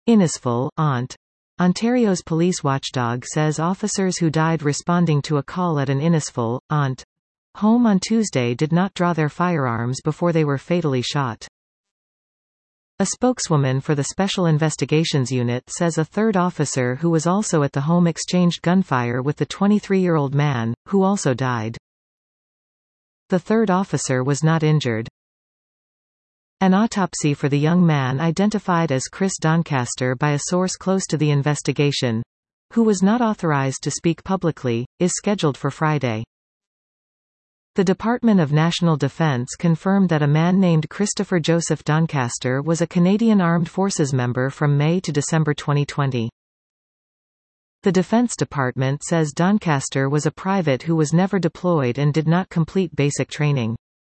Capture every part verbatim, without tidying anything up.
Innisfil, Ont. Ontario's police watchdog says officers who died responding to a call at an Innisfil, Ont. home on Tuesday did not draw their firearms before they were fatally shot. A spokeswoman for the Special Investigations Unit says a third officer who was also at the home exchanged gunfire with the twenty-three-year-old man, who also died. The third officer was not injured. An autopsy for the young man identified as Chris Doncaster by a source close to the investigation, who was not authorized to speak publicly, is scheduled for Friday. The Department of National Defence confirmed that a man named Christopher Joseph Doncaster was a Canadian Armed Forces member from May to December twenty twenty. The Defense Department says Doncaster was a private who was never deployed and did not complete basic training.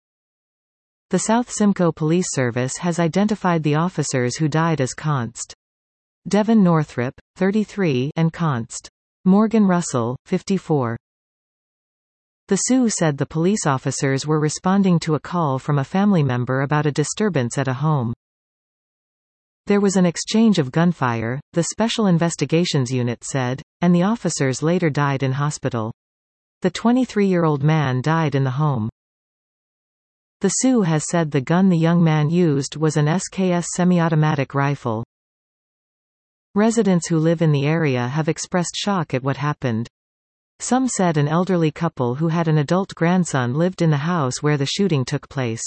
The South Simcoe Police Service has identified the officers who died as Const. Devon Northrop, thirty-three, and Const. Morgan Russell, fifty-four. The Sioux said the police officers were responding to a call from a family member about a disturbance at a home. There was an exchange of gunfire, the Special Investigations Unit said, and the officers later died in hospital. The twenty-three-year-old man died in the home. The Sioux has said the gun the young man used was an S K S semi-automatic rifle. Residents who live in the area have expressed shock at what happened. Some said an elderly couple who had an adult grandson lived in the house where the shooting took place.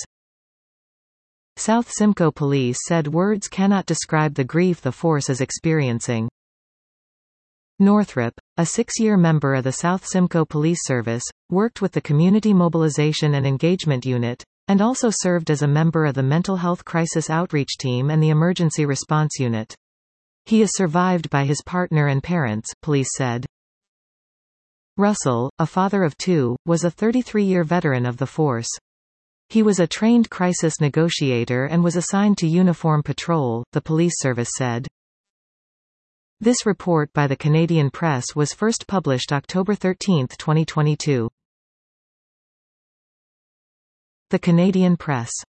South Simcoe Police said words cannot describe the grief the force is experiencing. Northrop, a six-year member of the South Simcoe Police Service, worked with the Community Mobilization and Engagement Unit, and also served as a member of the Mental Health Crisis Outreach Team and the Emergency Response Unit. He is survived by his partner and parents, police said. Russell, a father of two, was a thirty-three-year veteran of the force. He was a trained crisis negotiator and was assigned to uniform patrol, the police service said. This report by the Canadian Press was first published October thirteenth, twenty twenty-two. The Canadian Press.